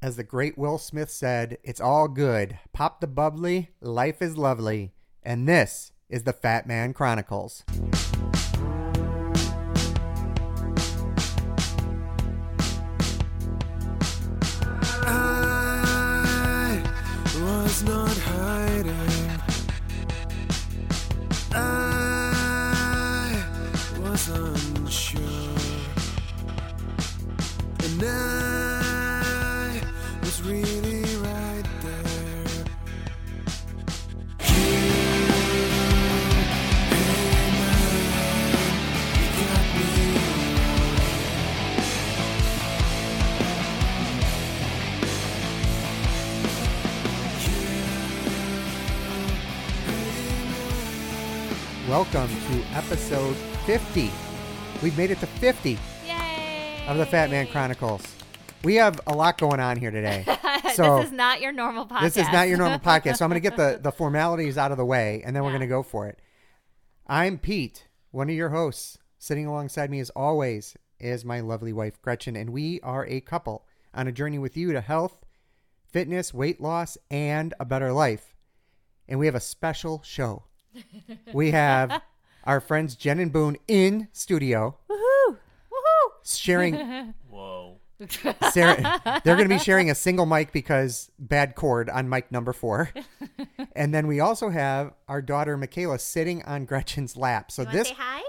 As the great Will Smith said, it's all good. Pop the bubbly, life is lovely. And this is the Fat Man Chronicles. I was not hiding. I was unsure. And I was really right there. You, hey man, you got me Welcome to episode 50. We've made it to 50 Yay! of the Fat Man Chronicles. We have a lot going on here today. So this is not your normal podcast. This is not your normal podcast. So I'm going to get the formalities out of the way, and then we're Yeah. going to go for it. I'm Pete, one of your hosts. Sitting alongside me, as always, is my lovely wife, Gretchen, and we are a couple on a journey with you to health, fitness, weight loss, and a better life. And we have a special show. We have our friends Jen and Boone in studio Woohoo! Woohoo! sharing. Whoa. They're going to be sharing a single mic because bad cord on mic number 4. And then we also have our daughter Michaela sitting on Gretchen's lap. So You wanna this say hi?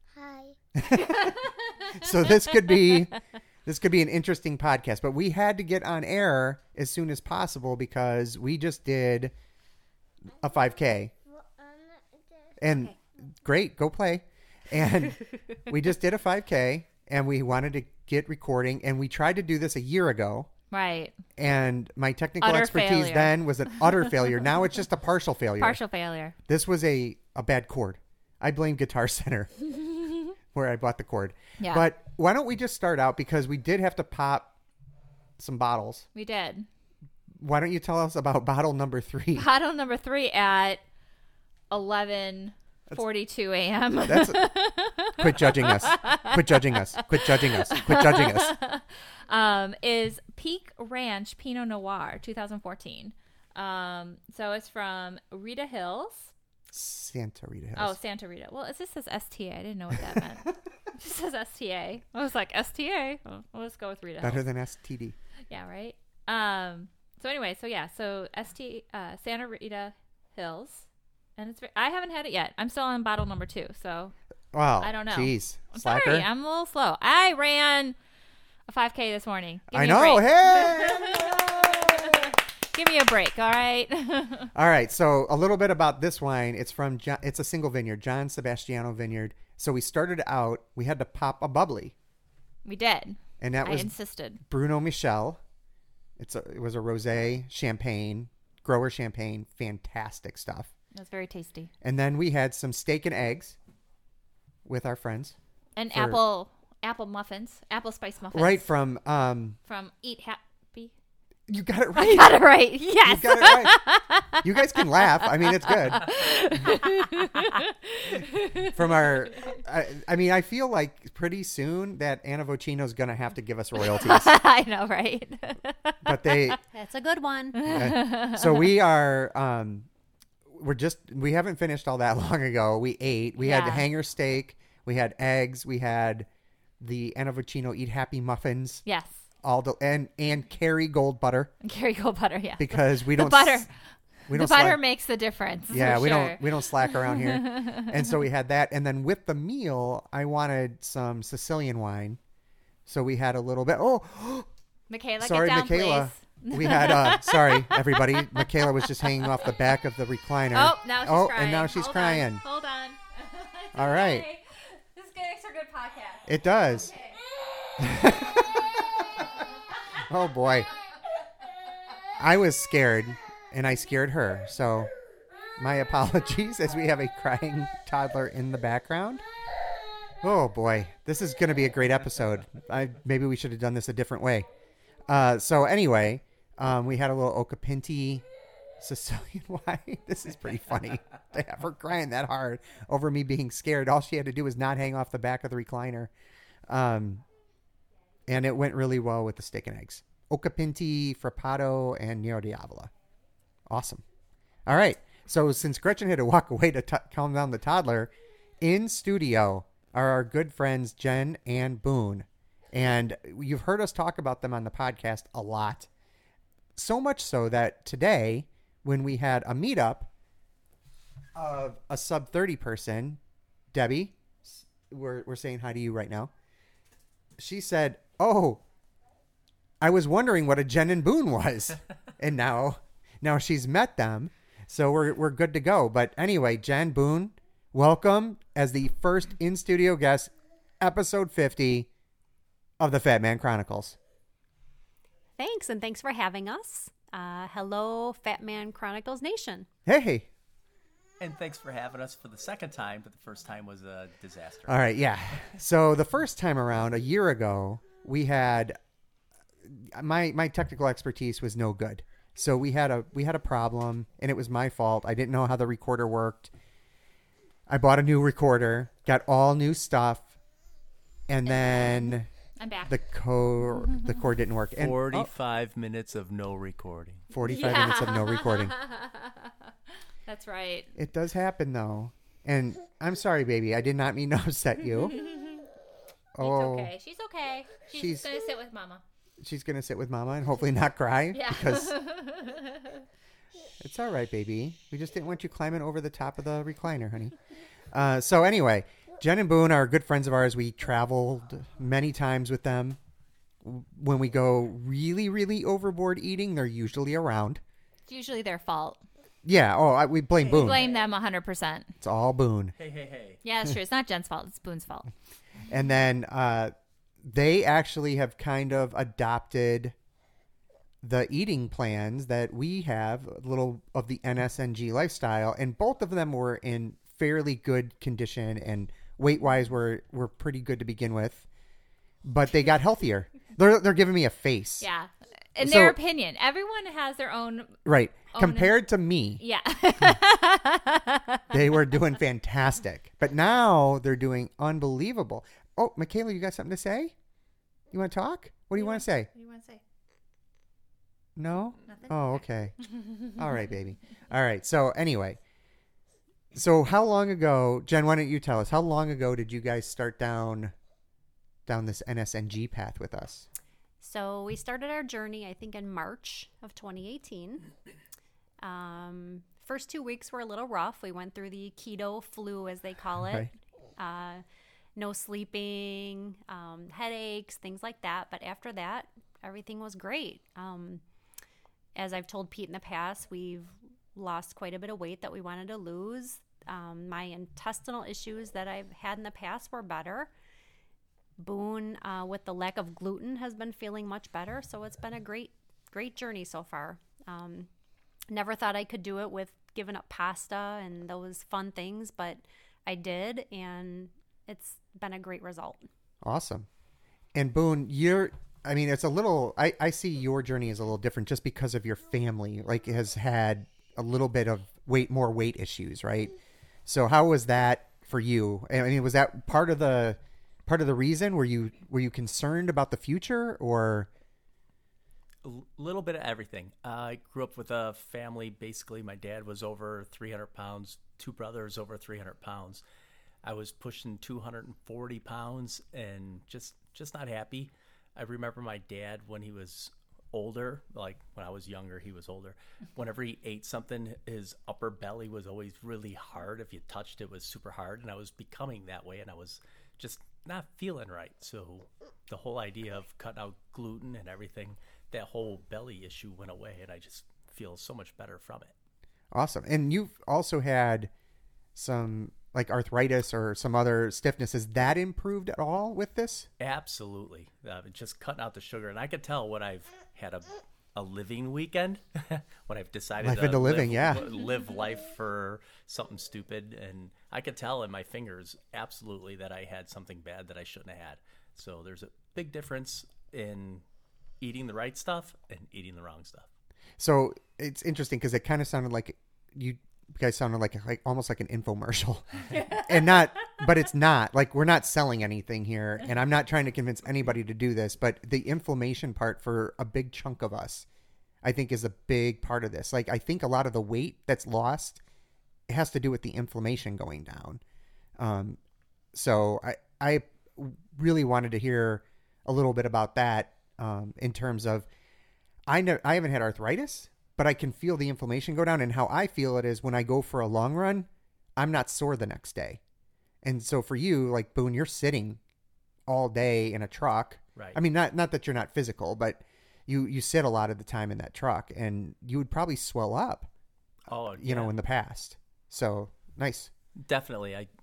so this could be an interesting podcast, but we had to get on air as soon as possible because we just did a 5K. And great, go play. And we just did a 5K and we wanted to get recording, and we tried to do this a year ago. Right. And my technical Utter expertise failure. then was an utter failure. Now it's just a partial failure. Partial failure. This was a bad cord. I blame Guitar Center where I bought the cord. Yeah. But why don't we just start out, because we did have to pop some bottles. We did. Why don't you tell us about bottle number 3? Bottle number 3 at 11:42 a.m. That's quit judging us. Quit judging us. Quit judging us. Quit judging us. Is Peak Ranch Pinot Noir 2014. So it's from Rita Hills. Santa Rita Hills. Oh, Santa Rita. Well, it just says STA. I didn't know what that meant. It just says STA. I was like, STA? Oh, well, let's go with Rita Better Hills. than STD. Yeah, right? So anyway, so Santa Rita Hills. And I haven't had it yet. I'm still on bottle number 2, so Wow. I don't know. Jeez. I'm Slacker. sorry. I'm a little slow. I ran a 5K this morning. Give I me a know. break. Hey. Give me a break, all right? All right, so a little bit about this wine. It's from it's a single vineyard, John Sebastiano Vineyard. So we started out, we had to pop a bubbly, We did. and that I was insisted. Bruno Michel. It was a rosé champagne, grower champagne, fantastic stuff. That's very tasty. And then we had some steak and eggs with our friends, And For- apple muffins, apple spice muffins. right from From Eat Happy. you got it I right. got it right. Yes. You got it right. You guys can laugh. I mean, it's good. From our, I mean, I feel like pretty soon that Anna Vocino's going to have to give us royalties. I know, right? But That's a good one. so we are, we haven't finished all that long ago. We ate. We had the Yeah. hanger steak. We had eggs. We had the Anna Vocino Eat Happy muffins. Yes. And Kerry Gold butter, Kerrygold butter, yeah. because we the don't butter. we The don't butter slack- makes the difference. Yeah, for we sure. don't slack around here. And so we had that, and then with the meal, I wanted some Sicilian wine, so we had a little bit. Oh, Michaela, sorry, get down, Michaela. please. We had sorry, everybody. Michaela was just hanging off the back of the recliner. Oh, now she's crying. And now she's Hold crying. On. Hold on. It's All right. okay. This makes for a good podcast. It does. Okay. Oh boy, I was scared, and I scared her. So, my apologies, as we have a crying toddler in the background. Oh boy, this is going to be a great episode. Maybe we should have done this a different way. So anyway, we had a little Ocapinti Sicilian wine. This is pretty funny to have her crying that hard over me being scared. All she had to do was not hang off the back of the recliner. And it went really well with the steak and eggs. Occhipinti, Frappato, and Nero D'Avola. Awesome. All right. So since Gretchen had to walk away to calm down the toddler, in studio are our good friends Jen and Boone. And you've heard us talk about them on the podcast a lot. So much so that today, when we had a meetup of a sub 30 person, Debbie, we're saying hi to you right now. She said, "Oh, I was wondering what a Jen and Boone was." And now she's met them. So we're good to go. But anyway, Jen, Boone, welcome as the first in-studio guest, episode 50 of the Fat Man Chronicles. Thanks, and thanks for having us. Hello, Fat Man Chronicles Nation. Hey. And thanks for having us for the second time, but the first time was a disaster. All right, yeah. So the first time around, a year ago, we had my technical expertise was no good. So we had a problem, and it was my fault. I didn't know how the recorder worked. I bought a new recorder, got all new stuff, and then I'm back. the cord didn't work. And 45 minutes of no recording. 45 minutes of no recording. That's right. It does happen, though. And I'm sorry, baby. I did not mean to upset you. It's okay. She's okay. She's going to sit with Mama. She's going to sit with Mama and hopefully not cry. Yeah. Because it's all right, baby. We just didn't want you climbing over the top of the recliner, honey. So anyway, Jen and Boone are good friends of ours. We traveled many times with them. When we go really, really overboard eating, they're usually around. It's usually their fault. Yeah. We blame Boone. Blame them 100%. It's all Boone. Hey. Yeah, that's true. It's not Jen's fault. It's Boone's fault. And then they actually have kind of adopted the eating plans that we have, a little of the NSNG lifestyle, and both of them were in fairly good condition, and weight-wise were pretty good to begin with, but they they got healthier. They're giving me a face. Yeah. In So- their opinion. Everyone has their own. Right. Own Compared to me, Yeah. they were doing fantastic. But now they're doing unbelievable. Oh, Michaela, you got something to say? You want to talk? What do you want to say? What do you want to say? No? Nothing? Oh, okay. All right, baby. All right. So anyway, so how long ago, Jen, why don't you tell us, how long ago did you guys start down this NSNG path with us? So we started our journey, I think, in March of 2018. First 2 weeks were a little rough. We went through the keto flu, as they call it. No sleeping, headaches, things like that. But after that, everything was great. As I've told Pete in the past, we've lost quite a bit of weight that we wanted to lose. My intestinal issues that I've had in the past were better. Boone, with the lack of gluten, has been feeling much better. So it's been a great journey so far. Never thought I could do it with giving up pasta and those fun things, but I did, and it's been a great result. Awesome. And Boone, it's a little, I see your journey as a little different just because of your family, like has had a little bit of more weight issues, right? So how was that for you? I mean, was that part of the reason? Were you concerned about the future, or? A little bit of everything. I grew up with a family. Basically, my dad was over 300 pounds, two brothers over 300 pounds. I was pushing 240 pounds and just not happy. I remember my dad when he was older, like when I was younger, he was older. Whenever he ate something, his upper belly was always really hard. If you touched it, it was super hard. And I was becoming that way, and I was just not feeling right. So the whole idea of cutting out gluten and everything, that whole belly issue went away, and I just feel so much better from it. Awesome. And you've also had some like arthritis or some other stiffness. Has that improved at all with this? Absolutely. Just cutting out the sugar. And I could tell when I've had a living weekend, when I've decided Life to into living, yeah. live life for something stupid. And I could tell in my fingers absolutely that I had something bad that I shouldn't have had. So there's a big difference in eating the right stuff and eating the wrong stuff. So it's interesting because it kind of sounded like guys sounded like almost like an infomercial, but it's not. Like, we're not selling anything here, and I'm not trying to convince anybody to do this. But the inflammation part for a big chunk of us, I think, is a big part of this. Like, I think a lot of the weight that's lost, it has to do with the inflammation going down. So I really wanted to hear a little bit about that in terms of I haven't had arthritis, but I can feel the inflammation go down. And how I feel it is when I go for a long run, I'm not sore the next day. And so for you, like, Boone, you're sitting all day in a truck. Right. I mean, not that you're not physical, but you sit a lot of the time in that truck, and you would probably swell up, you know, in the past. So nice. Definitely. I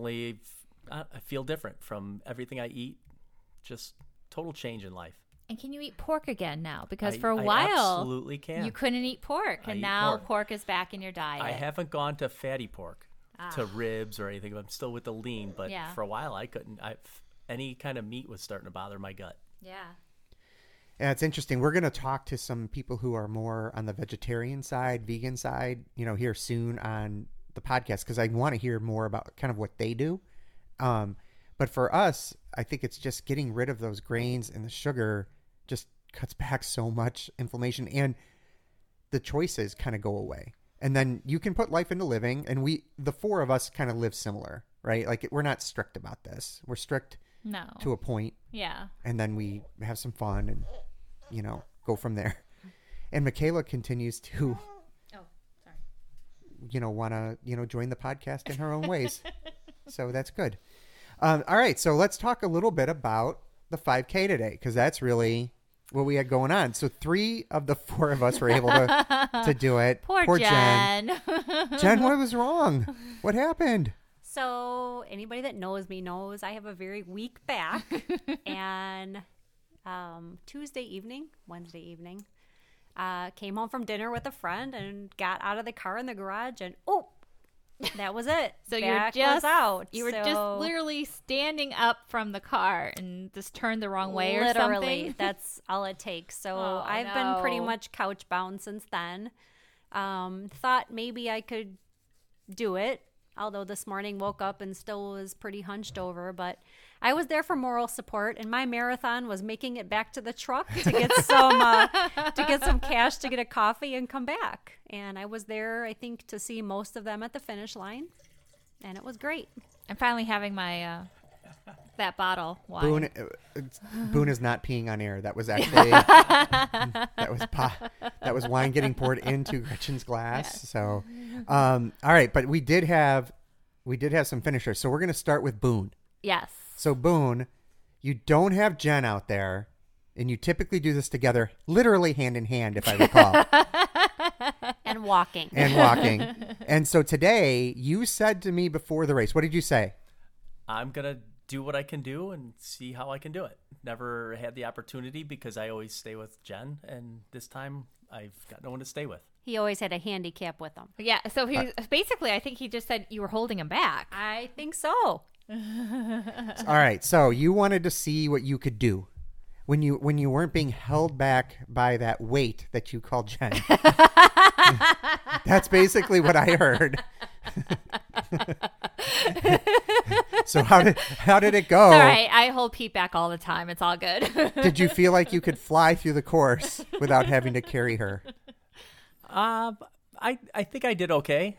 feel different from everything I eat. Just total change in life. And can you eat pork again now? Because for a I while, absolutely can. you couldn't eat pork, I and eat now pork. pork is back in your diet. I haven't gone to fatty pork, to ribs or anything. I'm still with the lean, but Yeah. for a while I couldn't. Any kind of meat was starting to bother my gut. Yeah. Yeah, it's interesting. We're going to talk to some people who are more on the vegetarian side, vegan side, you know, here soon on the podcast, because I want to hear more about kind of what they do. But for us, I think it's just getting rid of those grains, and the sugar just cuts back so much inflammation, and the choices kind of go away. And then you can put life into living, and the four of us kind of live similar, right? Like, we're not strict about this. We're strict No. to a point, Yeah. and then we have some fun and, you know, go from there. And Michaela continues to, Oh, sorry. you know, want to, you know, join the podcast in her own ways. So that's good. All right. So let's talk a little bit about the 5K today, because that's really what we had going on. So 3 of the 4 of us were able to do it. Poor Jen. Jen, what was wrong? What happened? So anybody that knows me knows I have a very weak back. And Wednesday evening, came home from dinner with a friend and got out of the car in the garage, and that was it. So Back you were was out. You were So just literally standing up from the car and just turned the wrong way or literally, something. that's all it takes. So Oh, I've been pretty no. much couch bound since then. Thought maybe I could do it, although this morning woke up and still was pretty hunched over. But I was there for moral support, and my marathon was making it back to the truck to get some cash to get a coffee and come back. And I was there, I think, to see most of them at the finish line, and it was great. I'm finally having my that bottle wine. Boone is not peeing on air. That was actually that was wine getting poured into Gretchen's glass. Yes. So, all right, but we did have some finishers. So we're going to start with Boone. Yes. So Boone, you don't have Jen out there, and you typically do this together, literally hand in hand, if I recall, And walking. and walking. And so today, you said to me before the race, what did you say? I'm gonna do what I can do and see how I can do it. Never had the opportunity because I always stay with Jen, and this time I've got no one to stay with. He always had a handicap with him. Yeah. So he was basically, I think he just said you were holding him back. I think so. All right, so you wanted to see what you could do when you weren't being held back by that weight that you called Jen. That's basically what I heard. So how did it go? It's all right. I hold Pete back all the time. It's all good. Did you feel like you could fly through the course without having to carry her? I think I did okay.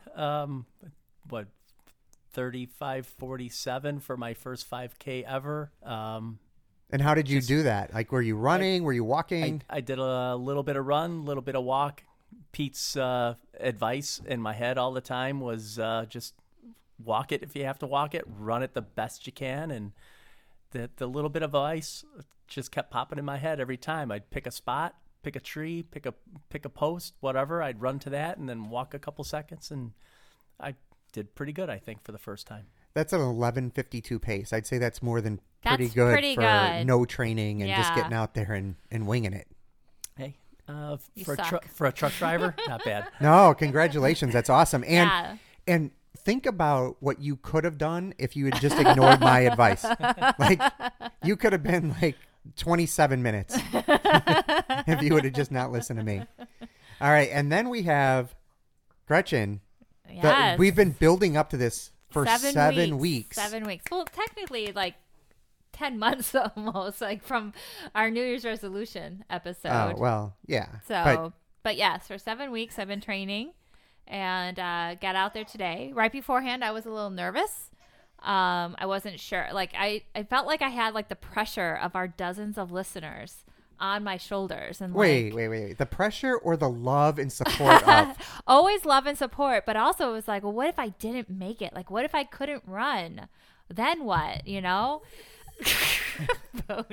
35:47 for my first 5K ever. And how did you do that? Like, were you running? Were you walking? I did a little bit of run, a little bit of walk. Pete's advice in my head all the time was just walk it if you have to walk it, run it the best you can, and the little bit of ice just kept popping in my head every time. I'd pick a spot, pick a tree, pick a post, whatever. I'd run to that and then walk a couple seconds, and I did pretty good, I think, for the first time. That's an 11:52 pace. I'd say that's more than pretty That's good pretty for good. no training and just Yeah. getting out there and winging it. Hey, You for suck. a truck driver, not bad. No, congratulations. That's awesome. And Yeah. and think about what you could have done if you had just ignored my advice. Like, you could have been like 27 minutes if you would have just not listened to me. All right, and then we have Gretchen. Yes. We've been building up to this for 7 weeks. 7 weeks. Well, technically, like 10 months almost, like from our New Year's resolution episode. Oh, well, yeah. So, but yes, for 7 weeks I've been training and got out there today. Right beforehand, I was a little nervous. I wasn't sure. Like I felt like I had like the pressure of our dozens of listeners on my shoulders. And wait. The pressure or the love and support of? Always love and support, but also it was like, well, what if I didn't make it? Like, what if I couldn't run? Then what? You know? Boone.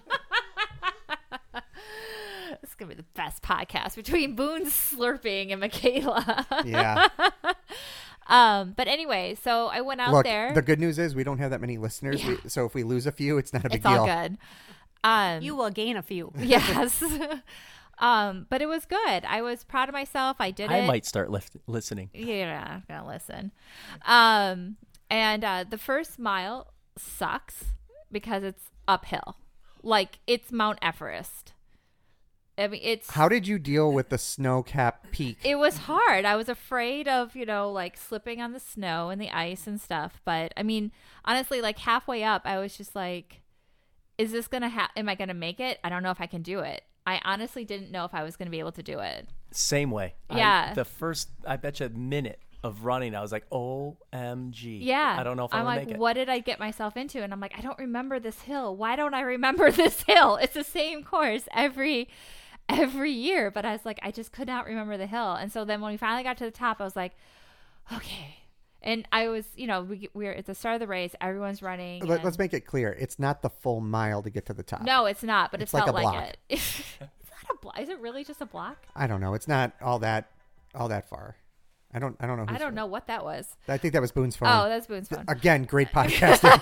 This is gonna be the best podcast between Boone slurping and Michaela. Yeah. But anyway, so I went out Look, there. the good news is we don't have that many listeners. Yeah. So if we lose a few, it's not a big It's deal. all good. You will gain a few. Yes. But it was good. I was proud of myself. I did it. I might start listening. Yeah, I'm gonna listen. And the first mile sucks because it's uphill. Like it's Mount Everest. I mean, it's. How did you deal with the snow-capped peak? It was hard. I was afraid of, like slipping on the snow and the ice and stuff. But I mean, honestly, like halfway up, I was just like, is this going to am I going to make it? I don't know if I can do it. I honestly didn't know if I was going to be able to do it. Same way. Yeah. The first, I bet you, minute of running, I was like, OMG. Yeah. I don't know if I'm I'm going like, to make it. what did I get myself into? And I'm like, I don't remember this hill. Why don't I remember this hill? It's the same course every year. But I was like, I just could not remember the hill. And so then when we finally got to the top, I was like, okay. And I was, we're at the start of the race. Everyone's running. Let's make it clear. It's not the full mile to get to the top. No, it's not. But it It's like felt a like block. it. It's not a block. Is it really just a block? I don't know. It's not all that far. I don't know. I don't know what that was. I think that was Boone's phone. Oh, that's Boone's phone. Again, great podcasting.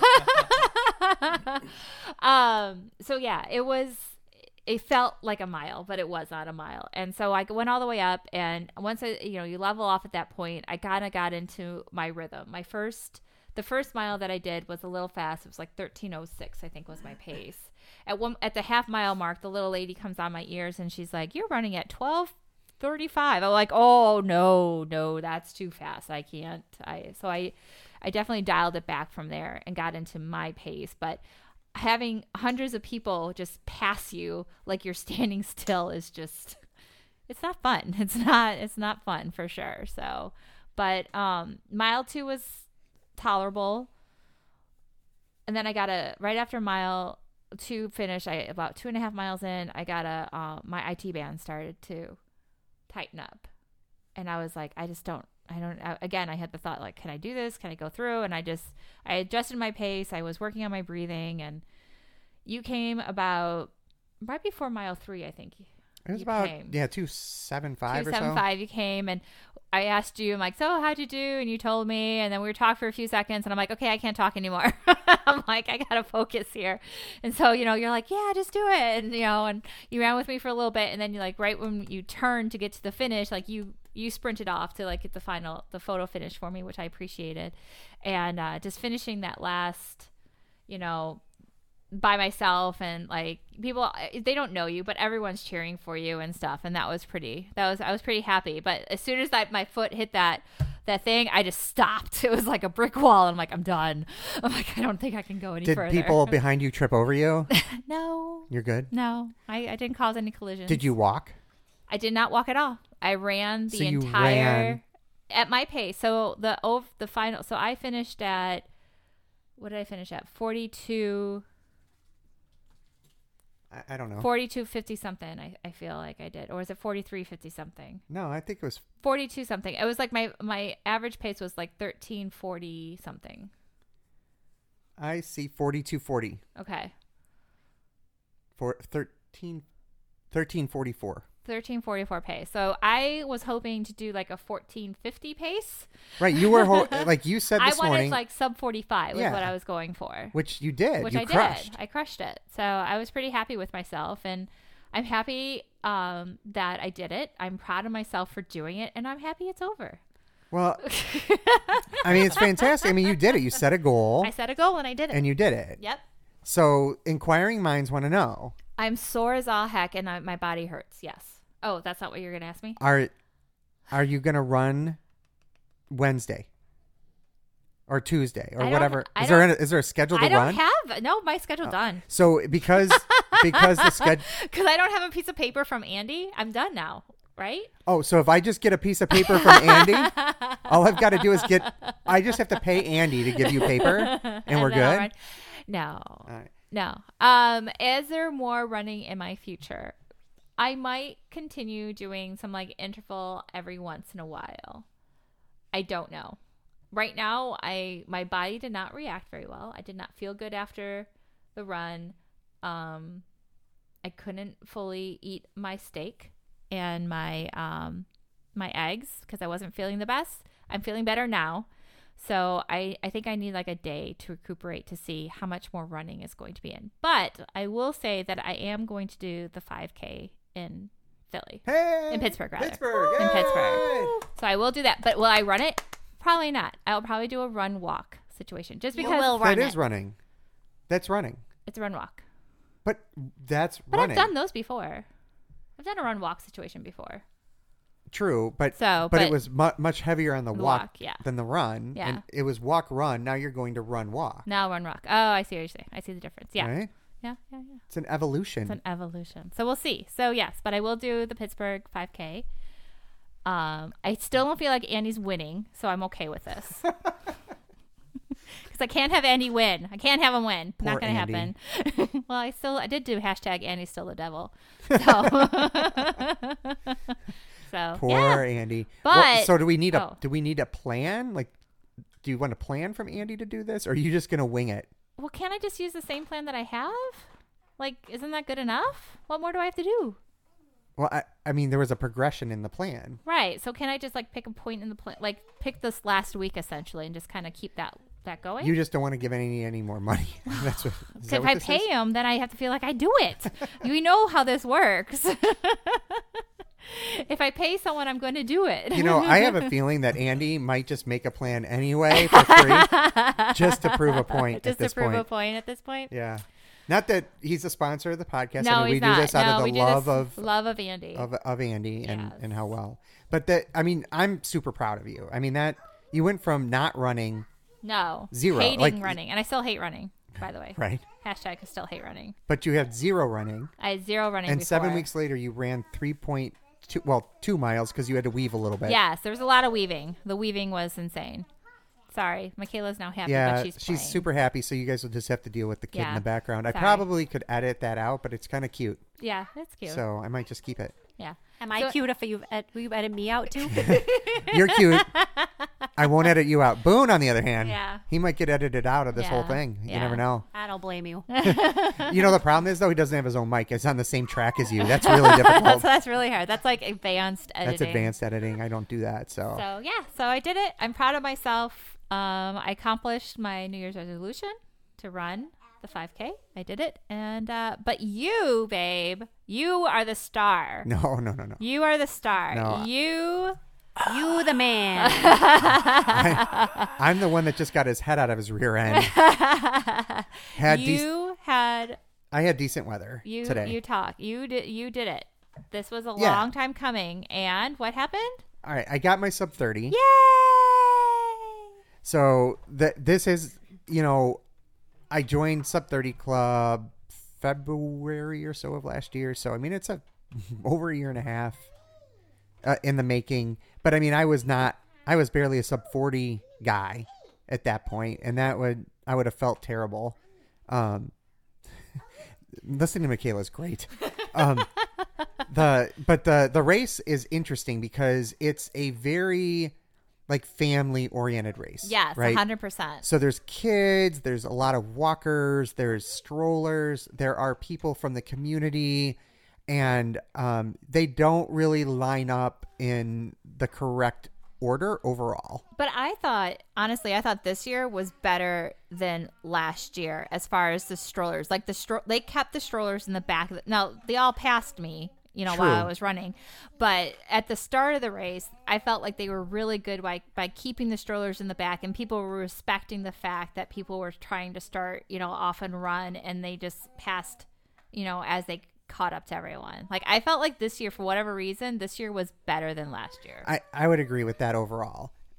So yeah, it felt like a mile, but it was not a mile. And so I went all the way up, and once you level off at that point, I kind of got into my rhythm. The first mile that I did was a little fast. It was like 13:06, I think was my pace. At the half mile mark, the little lady comes on my ears and she's like, "You're running at 12:35." I'm like, "Oh no, that's too fast. I can't." So I definitely dialed it back from there and got into my pace, but having hundreds of people just pass you like you're standing still is just, it's not fun. It's not fun for sure. So, but mile 2 was tolerable. And then I got right after mile 2 finish, about 2.5 miles in, I got my IT band started to tighten up. And I was like, again, I had the thought, like, can I do this? Can I go through? And I adjusted my pace. I was working on my breathing, and you came about right before mile 3, I think. It was You about, came. 275 or so. 275, you came, and I asked you, I'm like, so how'd you do? And you told me, and then we were talking for a few seconds, and I'm like, okay, I can't talk anymore. I'm like, I gotta focus here. And so, you're like, yeah, just do it. And, and you ran with me for a little bit, and then you like, right when you turned to get to the finish, like you sprinted off to like get the photo finish for me, which I appreciated. And just finishing that last, by myself, and like people, they don't know you, but everyone's cheering for you and stuff. And I was pretty happy. But as soon as my foot hit that thing, I just stopped. It was like a brick wall. And I'm like, I'm done. I'm like, I don't think I can go any further. Did people behind you trip over you? No. You're good? No, I didn't cause any collisions. Did you walk? I did not walk at all. I ran the So you entire ran- at my pace. So the final. So I finished at, what did I finish at? 42. I don't know. 42.50 something. I feel like I did, or was it 43.50 something? No, I think it was. 42 something. It was like my average pace was like 13:40 something. I see 42:40 Okay. for 13:44. 13:44 pace. So I was hoping to do like a 14:50 pace. Right, you were like you said I this wanted morning, like sub 45 was Yeah. what I was going for. which you did. Which you I crushed. did. I crushed it. So I was pretty happy with myself, and I'm happy that I did it. I'm proud of myself for doing it, and I'm happy it's over. Well, I mean, it's fantastic. I mean, you did it. You set a goal, I set a goal and I did it. and you did it. Yep. So, inquiring minds want to know: I'm sore as all heck, and my body hurts. Yes. Oh, that's not what you're going to ask me? Are you going to run Wednesday or Tuesday or I don't- whatever. I Is there a schedule to I don't run? have my schedule done So because the schedule. because I don't have a piece of paper from Andy. I'm done now, right? Oh, so if I just get a piece of paper from Andy, all I've got to do is I just have to pay Andy to give you paper, and we're then I'll good. run. No, right. no. Is there more running in my future? I might continue doing some like interval every once in a while. I don't know. Right now, my body did not react very well. I did not feel good after the run. I couldn't fully eat my steak and my my eggs because I wasn't feeling the best. I'm feeling better now. So I think I need like a day to recuperate to see how much more running is going to be in. But I will say that I am going to do the 5K in Philly. Hey, In Pittsburgh, rather. Pittsburgh, In yay! Pittsburgh. So I will do that. But will I run it? Probably not. I'll probably do a run walk situation just because will That run is it. running. That's running. it's a run walk. But that's But running. I've done those before. I've done a run walk situation before. True, but So, but it but- was much heavier on the The walk, walk, yeah. than the run. Yeah. And it was walk run. Now you're going to run walk. Now run walk. Oh, I see what you're saying. I see the difference. Yeah. Right? Yeah. It's an evolution. It's an evolution. So we'll see. So yes, but I will do the Pittsburgh 5K. I still don't feel like Andy's winning, so I'm okay with this. Because I can't have Andy win. I can't have him win. Poor Not going to Andy. happen. Well, I did do hashtag Andy's still the devil. So, so Poor yeah. Andy. But- so do we need oh. a plan? Like, do you want a plan from Andy to do this, or are you just gonna wing it? Well, can't I just use the same plan that I have? Like, isn't that good enough? What more do I have to do? Well, I mean, there was a progression in the plan. Right. So can I just like pick a point in the plan, like pick this last week essentially, and just kind of keep that going? You just don't want to give any more money. That's what. Is that If what I this pay is? him, then I have to feel like I do it. We know how this works. If I pay someone, I'm going to do it. You know, I have a feeling that Andy might just make a plan anyway for free, just to prove a point just at this to prove point. a point at this point. Yeah, not that he's a sponsor of the podcast. No, I mean, he's we not. do this out No, of we the do love this of love of Andy. of Andy and Yes. how well. But that, I mean, I'm super proud of you. I mean, that you went from not running, No, Zero, hating like- running, and I still hate running. By the way, right? hashtag I still hate running. But you had zero running, I had zero running. and before. 7 weeks later you ran 2 miles because you had to weave a little bit. Yes, there was a lot of weaving. The weaving was insane. Sorry, Michaela's now happy, Yeah, but she's playing. super happy. So you guys will just have to deal with the kid in Yeah, the background. I sorry. probably could edit that out, but it's kind of cute. Yeah, that's cute. So I might just keep it. Yeah. Am I So- cute if you edit me out too? You're cute. I won't edit you out. Boone, on the other hand, Yeah. he might get edited out of this whole Yeah, thing. You yeah. never know. I don't blame you. You know, the problem is, though, he doesn't have his own mic. It's on the same track as you. That's really difficult. That's really hard. That's like advanced editing. That's advanced editing. I don't do that. So, So yeah, so I did it. I'm proud of myself. I accomplished my New Year's resolution to run the 5K. I did it, and but you, babe, you are the star. no. You are the star. No. You. You the man. I'm the one that just got his head out of his rear end. You had I had decent weather you today. you talk. You did it. This was a Yeah. long time coming, and what happened? All right, I got my sub 30. Yay! So this is, I joined Sub 30 Club February or so of last year. So I mean, it's over a year and a half in the making. But I mean, I was barely a Sub 40 guy at that point, and I would have felt terrible. Listening to Michaela is great. The race is interesting because it's a very family oriented race. Yes, right? 100%. So there's kids, there's a lot of walkers, there's strollers, there are people from the community, and they don't really line up in the correct order overall. But honestly, I thought this year was better than last year as far as the strollers. Like they kept the strollers in the back. Now they all passed me, while True. I was running. But at the start of the race, I felt like they were really good by keeping the strollers in the back, and people were respecting the fact that people were trying to start, off and run, and they just passed, as they caught up to everyone. Like I felt like this year, for whatever reason, this year was better than last year. I would agree with that overall.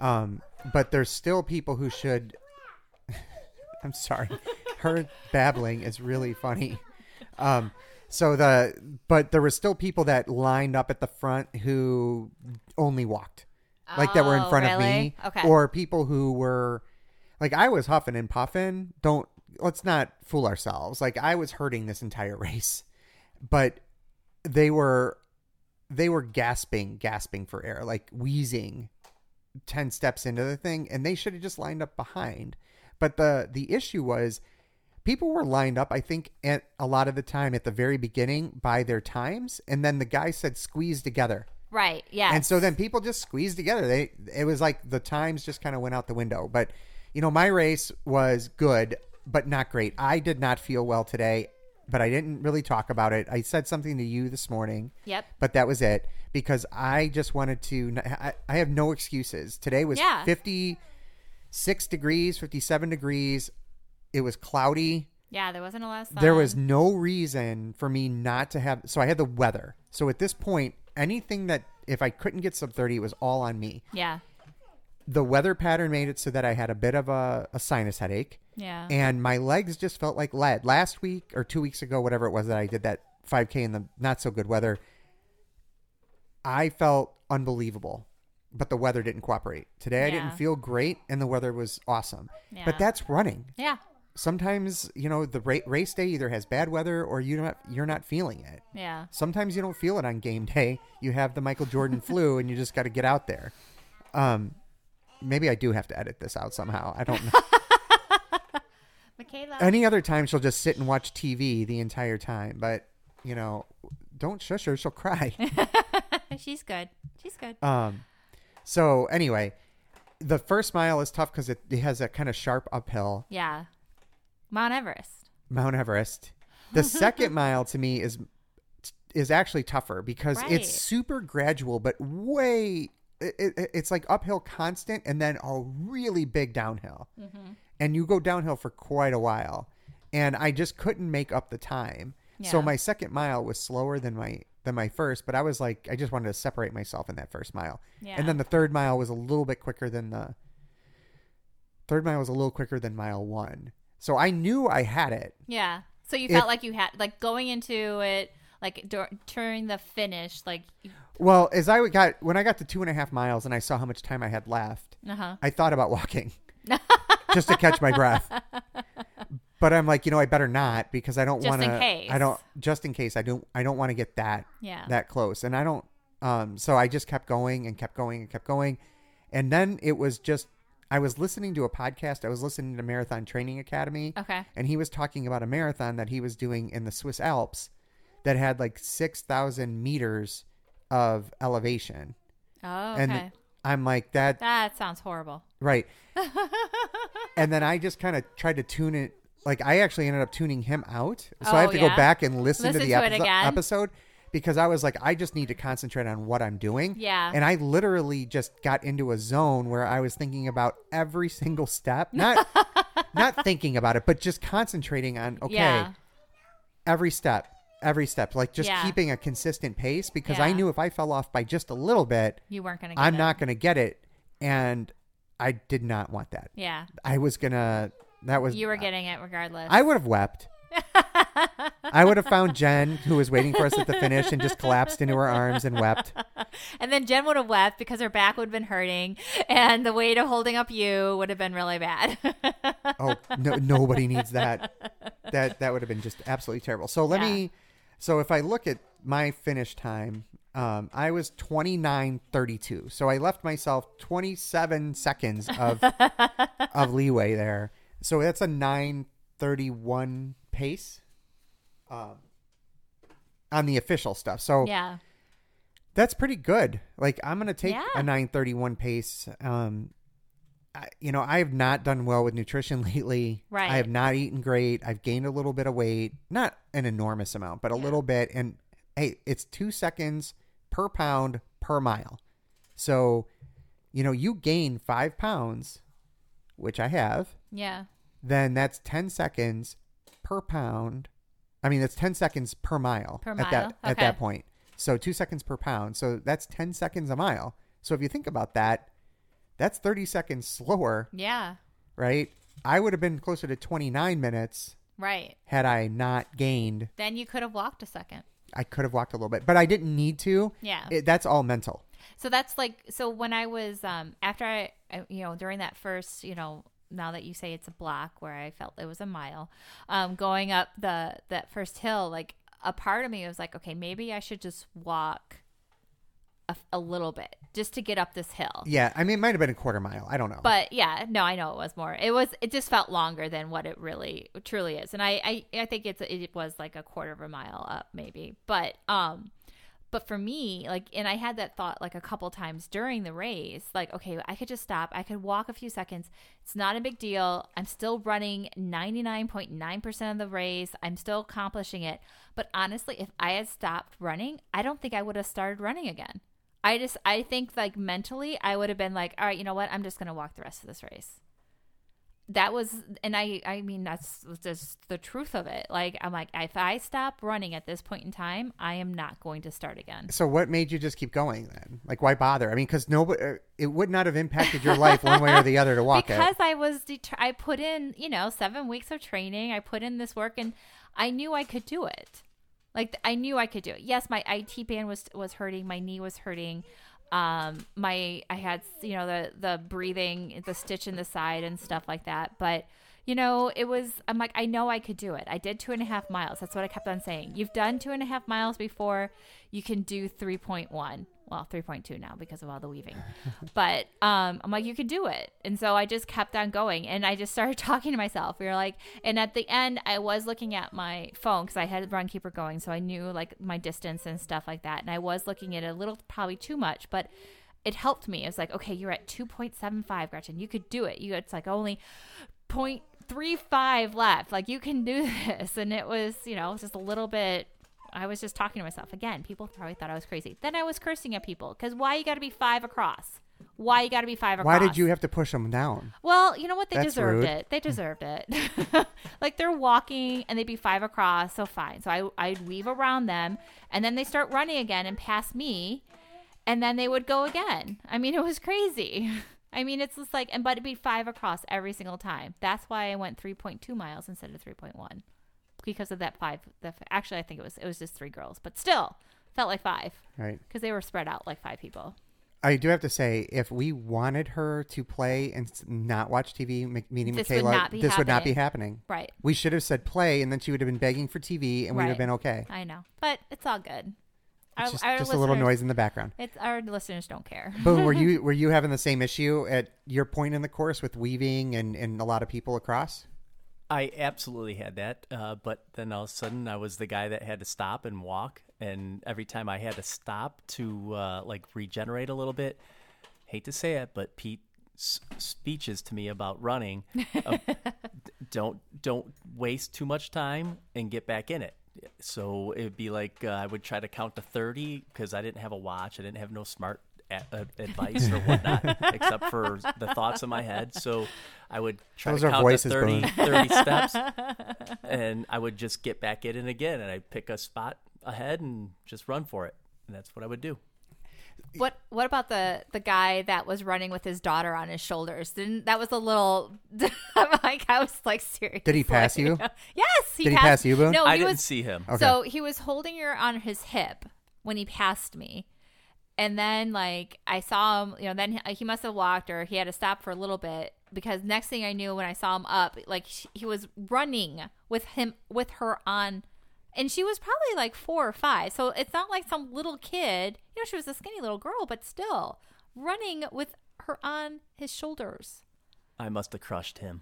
But there's still people who should. I'm sorry, her babbling is really funny. But there were still people that lined up at the front who only walked, like that were in front of me, Okay. or people who were like, I was huffing and puffing. Let's not fool ourselves. Like, I was hurting this entire race, but they were gasping for air, like wheezing 10 steps into the thing, and they should have just lined up behind. But the issue was people were lined up, I think, at a lot of the time at the very beginning by their times, and then the guy said squeeze together. Right. Yeah. And so then people just squeezed together. It was like the times just kind of went out the window. But, my race was good, but not great. I did not feel well today, but I didn't really talk about it. I said something to you this morning. Yep. But that was it, because I just wanted to. I have no excuses. Today was 56 degrees, 57 degrees. It was cloudy. Yeah, there wasn't a lot of sun. There was no reason for me not to have. So I had the weather. So at this point, anything that if I couldn't get sub 30, it was all on me. Yeah. The weather pattern made it so that I had a bit of a sinus headache. Yeah. And my legs just felt like lead. Last week or 2 weeks ago, whatever it was that I did that 5K in the not so good weather, I felt unbelievable. But the weather didn't cooperate. Today I didn't feel great, and the weather was awesome. Yeah. But that's running. Yeah. Sometimes, the race day either has bad weather or you're not feeling it. Yeah. Sometimes you don't feel it on game day. You have the Michael Jordan flu, and you just got to get out there. Maybe I do have to edit this out somehow. I don't know. Michaela. Any other time she'll just sit and watch TV the entire time. But, don't shush her. She'll cry. She's good. She's good. So anyway, the first mile is tough because it has that kind of sharp uphill. Yeah. Mount Everest. The second mile to me is actually tougher because Right. it's super gradual, but it's like uphill constant and then a really big downhill. Mm-hmm. And you go downhill for quite a while. And I just couldn't make up the time. So Yeah. my second mile was slower than my first, but I was like, I just wanted to separate myself in that first mile. Yeah. And then the third mile was a little bit quicker than mile one. So I knew I had it. Yeah. So you felt like you had, like, going into it, like, during the finish, like. Well, when I got to 2.5 miles and I saw how much time I had left, I thought about walking just to catch my breath. But I'm like, I better not, because I don't want to. Just in case. Just in case. I don't want to get that close, and I don't. So I just kept going and kept going and kept going, and then it was just. I was listening to a podcast. I was listening to Marathon Training Academy. Okay. And he was talking about a marathon that he was doing in the Swiss Alps that had like 6,000 meters of elevation. Oh, okay. And I'm like, that sounds horrible. right. And then I just kind of tried to tune it. Like, I actually ended up tuning him out. So I have to go back and listen to the it again. episode, because I was like, I just need to concentrate on what I'm doing. Yeah. And I literally just got into a zone where I was thinking about every single step, not thinking about it, but just concentrating on, every step, like just keeping a consistent pace, because I knew if I fell off by just a little bit, You weren't going to get I'm it. not going to get it. And I did not want that. Yeah. I was going to, You were getting it regardless. I would have wept. I would have found Jen, who was waiting for us at the finish, and just collapsed into her arms and wept. And then Jen would have wept because her back would have been hurting, and the weight of holding up you would have been really bad. Oh, no, nobody needs that. That would have been just absolutely terrible. So so if I look at my finish time, I was 29:32. So I left myself 27 seconds of leeway there. So that's a 9:31 pace on the official stuff. So Yeah. that's pretty good. Like, I'm going to take Yeah. a 9:31 pace. I have not done well with nutrition lately. Right. I have not eaten great. I've gained a little bit of weight, not an enormous amount, but a little bit. And hey, it's 2 seconds per pound per mile. So, you gain 5 pounds, which I have, Yeah. then that's 10 seconds per pound. I mean, that's 10 seconds per mile, Per at mile? at Okay. that point. So 2 seconds per pound. So that's 10 seconds a mile. So if you think about that, that's 30 seconds slower, Yeah. right? I would have been closer to 29 minutes Right. had I not gained. Then you could have walked a second. I could have walked a little bit, but I didn't need to. Yeah. That's all mental. So that's like, so when I was, after I, during that first, now that you say it's a block where I felt it was a mile, going up that first hill, like a part of me was like, okay, maybe I should just walk a little bit just to get up this hill. Yeah. I mean, it might have been a quarter mile. I don't know. But yeah, no, I know it was more. It just felt longer than what it really truly is. And I think it was like a quarter of a mile up maybe. But for me, like, and I had that thought like a couple times during the race, like, okay, I could just stop. I could walk a few seconds. It's not a big deal. I'm still running 99.9% of the race. I'm still accomplishing it. But honestly, if I had stopped running, I don't think I would have started running again. I think like mentally I would have been like, all right, you know what? I'm just going to walk the rest of this race. That was, and I mean, that's just the truth of it. Like, I'm like, if I stop running at this point in time, I am not going to start again. So what made you just keep going then? Like, why bother? I mean, because it would not have impacted your life one way or the other to walk it. Because I put in, 7 weeks of training. I put in this work and I knew I could do it. Like, I knew I could do it. Yes, my IT band was hurting. My knee was hurting. I had, the breathing, the stitch in the side and stuff like that. But, I'm like, I know I could do it. I did 2.5 miles. That's what I kept on saying. You've done 2.5 miles before. You can do 3.1. Well, 3.2 now because of all the weaving. But I'm like, you can do it. And so I just kept on going. And I just started talking to myself. We were like, and at the end, I was looking at my phone because I had Runkeeper going. So I knew like my distance and stuff like that. And I was looking at a little, probably too much, but it helped me. It was like, okay, you're at 2.75, Gretchen. You could do it. It's like only 0.35 left. Like, you can do this. And it was, just a little bit. I was just talking to myself. Again, people probably thought I was crazy. Then I was cursing at people because why you got to be 5 across? Why you got to be 5 across? Why did you have to push them down? Well, you know what? They That's deserved rude. it. They deserved it. Like, they're walking and they'd be 5 across. So fine. So I'd weave around them and then they start running again and pass me. And then they would go again. I mean, it was crazy. I mean, it's just like, but it'd be 5 across every single time. That's why I went 3.2 miles instead of 3.1. Because of that 5. Actually, I think it was just 3 girls, but still felt like 5. Right. Because they were spread out like 5 people. I do have to say, if we wanted her to play and not watch TV, meaning This Michaela, would not be happening. Right. We should have said play, and then she would have been begging for TV, and we would have Right. been okay. I know, but it's all good. It's just a little noise in the background. It's our listeners don't care. Boom, were you having the same issue at your point in the course with weaving and a lot of people across? I absolutely had that, but then all of a sudden I was the guy that had to stop and walk, and every time I had to stop to regenerate a little bit, hate to say it, but Pete's speeches to me about running, don't waste too much time and get back in it. So it'd be like I would try to count to 30 because I didn't have a watch, I didn't have no smart advice or whatnot except for the thoughts in my head. So I would try Those to are count voices, to 30 Boone. steps and I would just get back in it again, and I'd pick a spot ahead and just run for it, and that's what I would do. What about the guy that was running with his daughter on his shoulders? That was a little I was like, serious. Did he pass you? Yes, Did he pass you, Boone? No, I he didn't was. see him. Okay. So he was holding her on his hip when he passed me. And then, like, I saw him, then he must have walked, or he had to stop for a little bit, because next thing I knew, when I saw him up, like, he was running with her on, and she was probably like 4 or 5. So it's not like some little kid, she was a skinny little girl, but still running with her on his shoulders. I must have crushed him.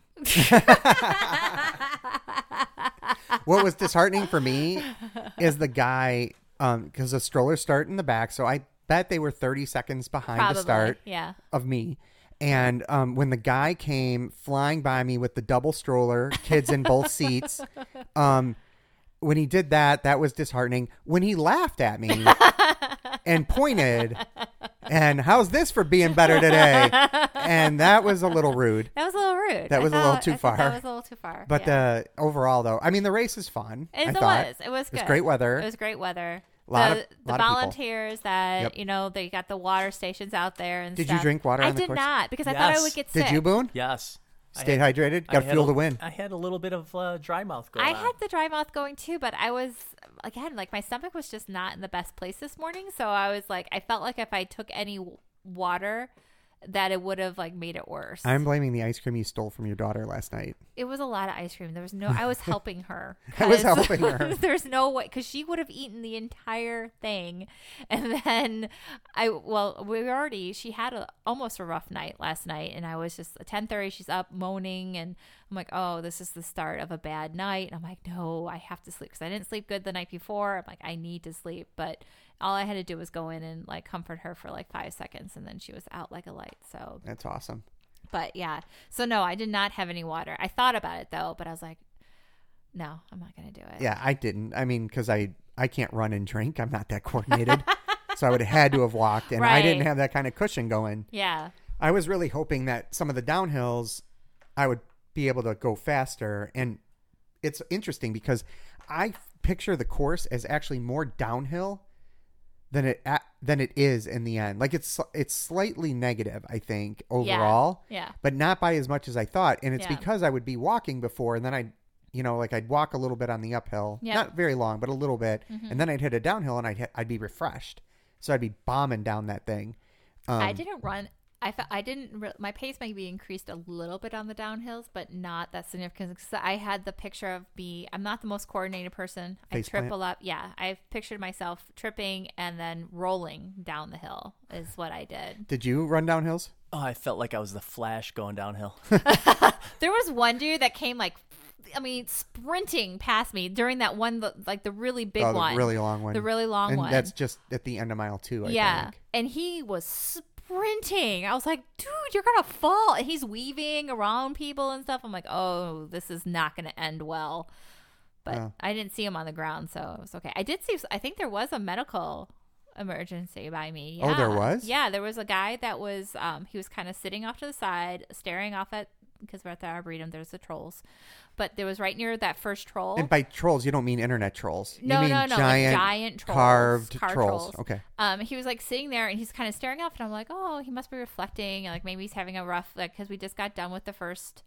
What was disheartening for me is the guy, because the strollers start in the back, so I bet they were 30 seconds behind Probably, the start yeah. of me. And when the guy came flying by me with the double stroller, kids in both seats, when he did that was disheartening. When he laughed at me and pointed, and how's this for being better today? And that was a little rude. That was a little rude. That was a little too far. That was a little too far. But yeah. overall, though, I mean, the race is fun. It I was. thought. It was good. It was great weather. It was great weather. Lot of people. volunteers that Yep. you know, they got the water stations out there and Did stuff. you drink water I on the did course? not because I thought I Yes. would get sick. Did you, Boone? Yes. Stayed hydrated? Got fuel to win. I had a little bit of dry mouth going I on. had the dry mouth going too, but I was again like my stomach was just not in the best place this morning, so I was like I felt like if I took any water that it would have like made it worse. I'm blaming the ice cream you stole from your daughter last night. It was a lot of ice cream. There was no. I was helping her. I was 'cause helping her. There's no way because she would have eaten the entire thing, and then she had almost a rough night last night, and I was just at 10:30. She's up moaning, and I'm like, oh, this is the start of a bad night. And I'm like, no, I have to sleep because I didn't sleep good the night before. I'm like, I need to sleep, but all I had to do was go in and like comfort her for like 5 seconds, and then she was out like a light. So That's awesome. but yeah, so no, I did not have any water. I thought about it though, but I was like, no, I'm not going to do it. Yeah, I didn't. I mean, because I can't run and drink. I'm not that coordinated. So I would have had to have walked, and I didn't Right. have that kind of cushion going. Yeah. I was really hoping that some of the downhills, I would be able to go faster. And it's interesting because I picture the course as actually more downhill than it is in the end. Like it's slightly negative, I think, overall. Yeah. But not by as much as I thought. And it's Yeah. because I would be walking before, and then I'd walk a little bit on the uphill, Yep. not very long, but a little bit, and then I'd hit a downhill, and I'd be refreshed. So I'd be bombing down that thing. I didn't run. My pace maybe increased a little bit on the downhills, but not that significant. 'Cause I had the picture of me. I'm not the most coordinated person. I Face trip plant? a lot. Yeah. I pictured myself tripping and then rolling down the hill is what I did. Did you run downhills? Oh, I felt like I was the Flash going downhill. There was one dude that came sprinting past me during that one, the really big The one. really long one. The really long and one. that's just at the end of mile 2, I Yeah. think. And he was sprinting. I was like, dude, you're going to fall. And he's weaving around people and stuff. I'm like, oh, this is not going to end well. But Oh. I didn't see him on the ground, so it was okay. I think there was a medical emergency by me. Oh, there Yeah. was? Yeah, there was a guy that was, he was kind of sitting off to the side, staring off at, because we're at the Arboretum, there's the trolls. But there was right near that first troll. And by trolls, you don't mean internet trolls. No, you mean no, giant trolls, carved car trolls. Okay. He was like sitting there and he's kind of staring off, and I'm like, oh, he must be reflecting, like maybe he's having a rough, like, because we just got done with the first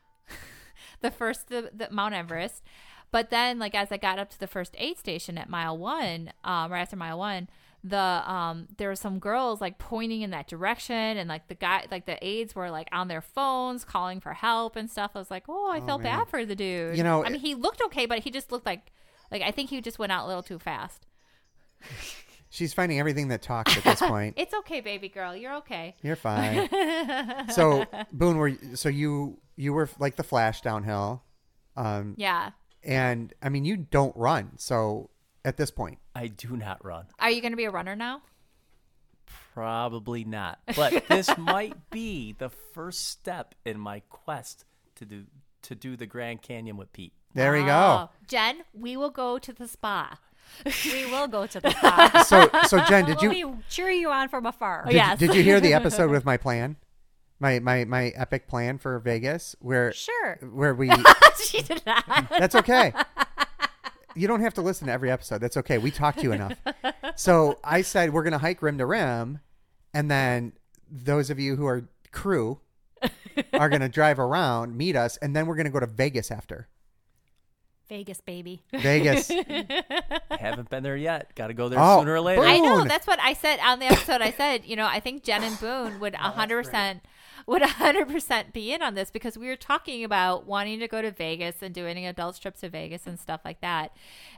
the Mount Everest. But then, like, as I got up to the first aid station at mile 1, right after mile 1, there were some girls like pointing in that direction, and like the aides were like on their phones calling for help and stuff. I was like, oh, I felt man. bad for the dude. You know, I mean, he looked okay, but he just looked like I think he just went out a little too fast. She's finding everything that talks at this point. It's okay, baby girl. You're okay. You're fine. So, Boone, you were like the Flash downhill. Yeah. And, I mean, you don't run. So, at this point. I do not run. Are you going to be a runner now? Probably not. But this might be the first step in my quest to do the Grand Canyon with Pete. There we go. Oh, Jen, we will go to the spa. We will go to the spa. So Jen, did We'll you be cheering you on from afar. Yes. did you hear the episode with my plan? My epic plan for Vegas where Sure. we She did not. That's okay. You don't have to listen to every episode. That's okay. We talked to you enough. So I said we're going to hike rim to rim, and then those of you who are crew are going to drive around, meet us, and then we're going to go to Vegas after. Vegas, baby. Vegas. Haven't been there yet. Got to go there Oh, sooner or later. Boone. I know. That's what I said on the episode. I said, I think Jen and Boone would 100% be in on this because we were talking about wanting to go to Vegas and doing adult trips to Vegas and stuff like that.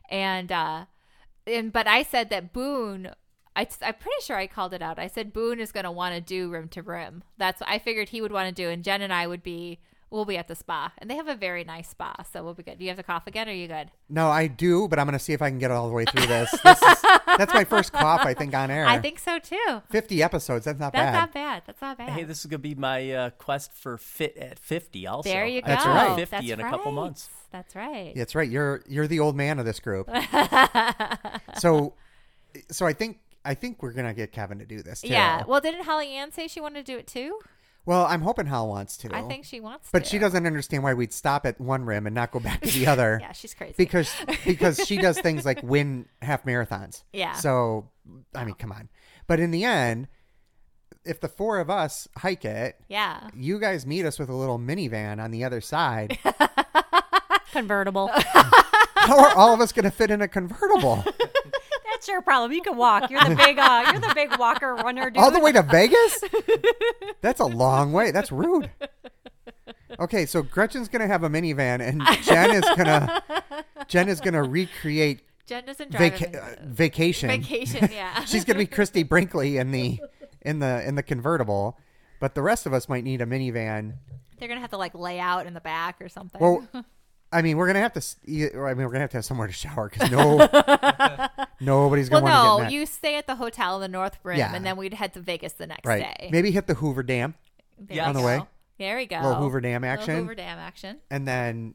But I said that Boone, I'm pretty sure I called it out. I said Boone is going to want to do rim to rim. That's what I figured he would want to do. And Jen and I we'll be at the spa, and they have a very nice spa, so we'll be good. Do you have to cough again, or are you good? No, I do, but I'm going to see if I can get all the way through this. That's my first cough, I think, on air. I think so too. 50 episodes. That's not That's bad. not bad. That's not bad. Hey, this is going to be my quest for fit at 50 also. There you go. That's right. 50 That's in a couple right. months. That's right. That's right. You're the old man of this group. So I think we're going to get Kevin to do this too. Yeah. Well, didn't Holly Ann say she wanted to do it too? Well, I'm hoping Hal wants to. I think she wants But to. she doesn't understand why we'd stop at one rim and not go back to the other. Yeah, she's crazy. because she does things like win half marathons. Yeah. So, I mean, come on. But in the end, if the four of us hike it, yeah. you guys meet us with a little minivan on the other side. Convertible. How are all of us going to fit in a convertible? That's your problem. You can walk. You're the big walker runner dude. All the way to Vegas? That's a long way. That's rude. Okay, so Gretchen's going to have a minivan and Jen is going to recreate Jen doesn't drive vacation. Vacation, yeah. She's going to be Christy Brinkley in the convertible, but the rest of us might need a minivan. They're going to have to like lay out in the back or something. Well, I mean, we're gonna have to have somewhere to shower because nobody's gonna want to get in that. You stay at the hotel in the North Rim, Yeah. and then we'd head to Vegas the next Right. day. Maybe hit the Hoover Dam There Yeah. you on the go. way. There we go. Little Hoover Dam Little action. Hoover Dam action. and then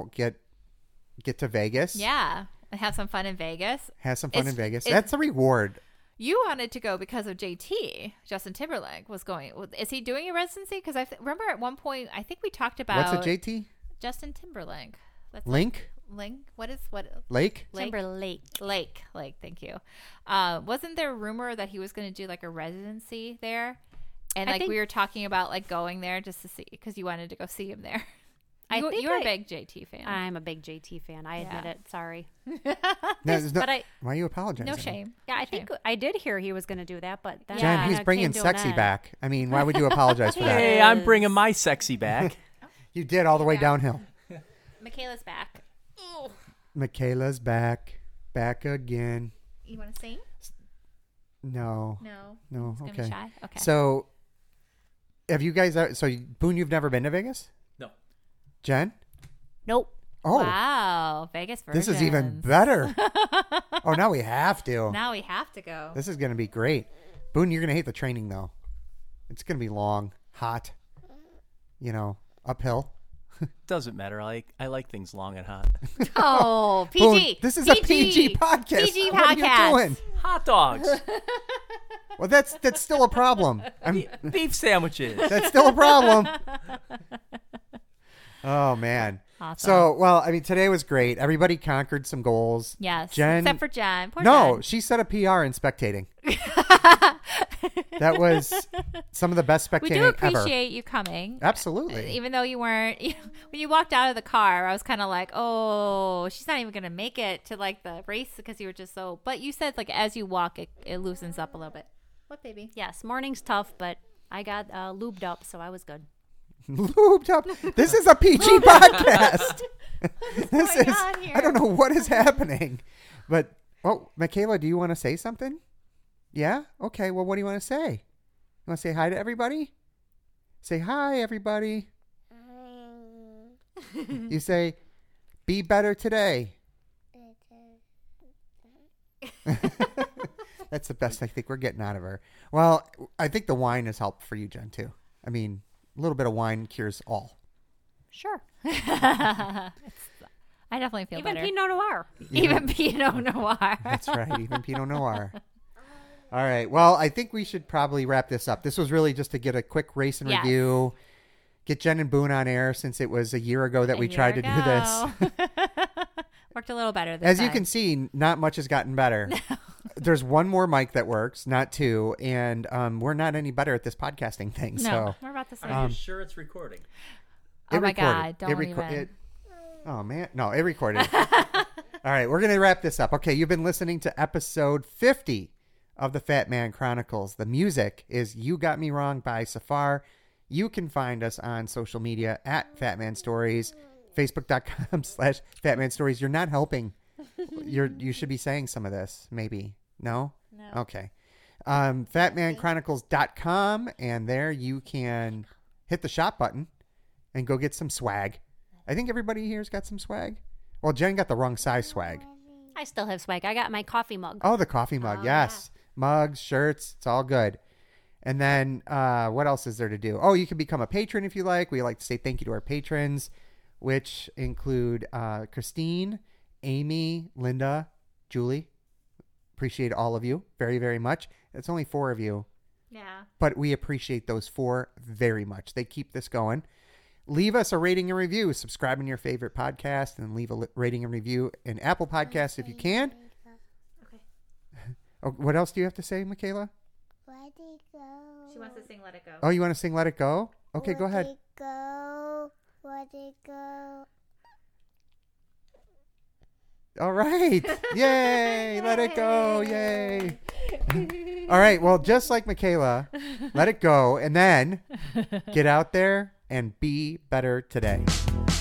get to Vegas. Yeah, and have some fun in Vegas. Have some fun It's- in Vegas. it's- That's a reward. You wanted to go because of JT. Justin Timberlake was going. Is he doing a residency? Because I remember at one point, I think we talked about What's a JT? Justin Timberlake. That's Link? What? Lake? Timberlake. Lake. Thank you. Wasn't there a rumor that he was going to do like a residency there? And I like think- we were talking about like going there just to see because you wanted to go see him there. I think You're a big JT fan. I'm a big JT fan. I admit Yeah. it. Sorry. No, there's no- but I- why are you apologizing? No shame. Yeah, I No think shame. I did hear he was going to do that, but then Jen, it he's kinda bringing came to an sexy end. back. I mean, why would you apologize for that? Hey, I'm bringing my sexy back. You did all the way downhill. Michaela's back. Michaela's back again. You want to sing? No. No. It's gonna be Okay. shy. Okay. So, have you guys? Boone, you've never been to Vegas? No. Jen? Nope. Oh, Wow, Vegas this is even versions. better. Oh, now we have to. Now we have to go. This is going to be great. Boone, you're going to hate the training, though. It's going to be long, hot, uphill. Doesn't matter. I like things long and hot. Oh, Boone, PG. this is a PG podcast. PG What are podcast. you doing? Hot dogs, Well, that's still a problem. beef sandwiches. That's still a problem. Oh, man. Awesome. So, well, I mean, today was great. Everybody conquered some goals. Yes. Jen, Except for Jen. Poor no, Jen. she set a PR in spectating. That was some of the best We spectating do ever. appreciate you coming. Absolutely. Even though you weren't, when you walked out of the car, I was kind of like, oh, she's not even going to make it to like the race because you were just so, but you said like as you walk, it loosens up a little bit. What, baby? Yes, morning's tough, but I got lubed up, so I was good. Lubed up. This is a PG podcast. This going is, on here? I don't know what is happening. But, Michaela, do you want to say something? Yeah? Okay, well, what do you want to say? You want to say hi to everybody? Say hi, everybody. You say, be better today. That's the best I think we're getting out of her. Well, I think the wine has helped for you, Jen, too. I mean, a little bit of wine cures all. Sure. I definitely feel Even better. Pinot Noir. Even Pinot Noir. That's right, even Pinot Noir. All right. Well, I think we should probably wrap this up. This was really just to get a quick race and Yes. review, get Jen and Boone on air since it was a year ago that we tried to do this. Worked a little better this As you time. can see, not much has gotten better. There's one more mic that works, not two, and we're not any better at this podcasting thing. No, So we're about the same. Are you sure it's recording? Oh it my recorded. God, don't even. Oh, man. No, it recorded. All right, we're going to wrap this up. Okay, you've been listening to episode 50 of the Fat Man Chronicles. The music is You Got Me Wrong by Safar. You can find us on social media at Fat Man Stories, facebook.com/Fat Man Stories. You're not helping. You should be saying some of this, maybe. No? No. Okay. Fatmanchronicles.com, and there you can hit the shop button and go get some swag. I think everybody here's got some swag. Well, Jen got the wrong size swag. I still have swag. I got my coffee mug. Oh, the coffee mug. Yes. Mugs, shirts. It's all good. And then what else is there to do? Oh, you can become a patron if you like. We like to say thank you to our patrons, which include Christine, Amy, Linda, Julie. Appreciate all of you very, very much. It's only 4 of you. Yeah. But we appreciate those 4 very much. They keep this going. Leave us a rating and review. Subscribe in your favorite podcast and leave a rating and review in Apple Podcasts if you can. Okay. Oh, what else do you have to say, Michaela? Let it go. She wants to sing Let It Go. Oh, you want to sing Let It Go? Okay, go ahead. Let it go. Let it go. All right. Yay. Let it go. Yay. All right. Well, just like Michaela, let it go and then get out there and be better today.